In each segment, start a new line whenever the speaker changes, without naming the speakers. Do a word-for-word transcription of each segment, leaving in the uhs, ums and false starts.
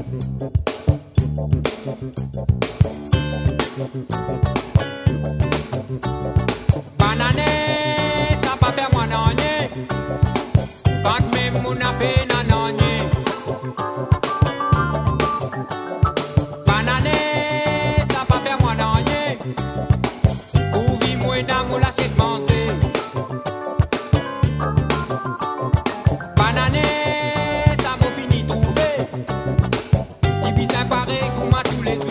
Banane, ça pas faire moi nanné. Pas que même mon appé nanné. Banane, ça pas faire moi nanné. Ou vi moi dans mon lâcher de manger. Banane, ça m'a fini trouver. Il bizarre pareil comme à tous les jours.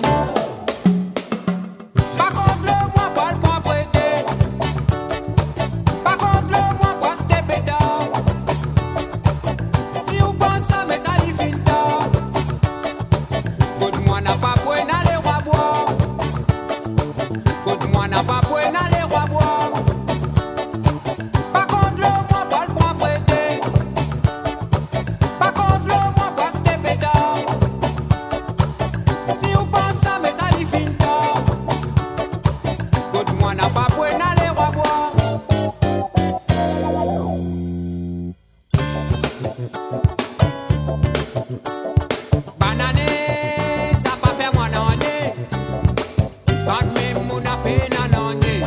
Par contre, le moi pas le point prêté. Par contre, le moi pas c'était pétard. Si vous pensez ça, mais ça lui finit tard. Côte moi n'a pas pour aller roi bois. Côte moi n'a pas pour aller roi bois. Par contre, le moi pas le point prêté. Par contre, le moi pas c'était pétard. Si vous pensez ça, mais ça lui finit tard. Côte moi n'a pas pour aller roi bois. Banane, ça pas faire moi nanné. Pas que même mon appé nanné.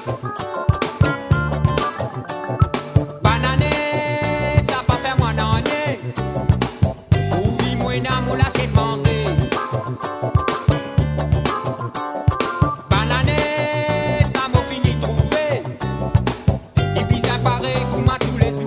Banane, ça pas faire moi nanné. Ou vi moi dans mon lâcher de manger. Banane, ça m'a fini trouver. Et puis ça paraît comme à tous les jours.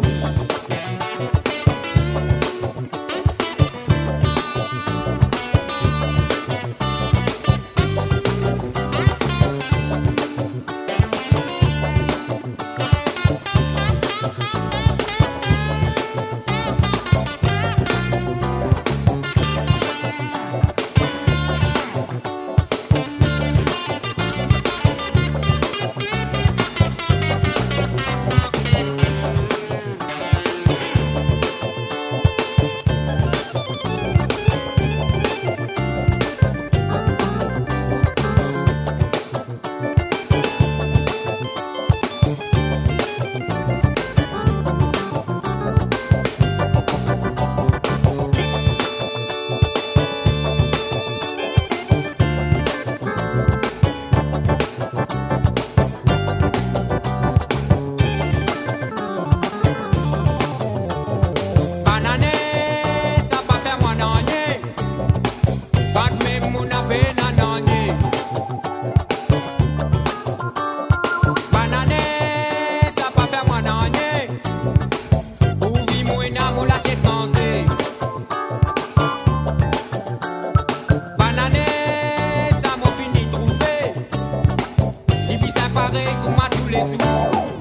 Banane, ça pas faire moi nanné. Pas que même mon appé nanné. Banane, ça pas faire moi nanné. Ou vi moi dans mon lâcher de manger. Banane, ça m'a fini trouver. Et puis ça paraît comme à tous les jours.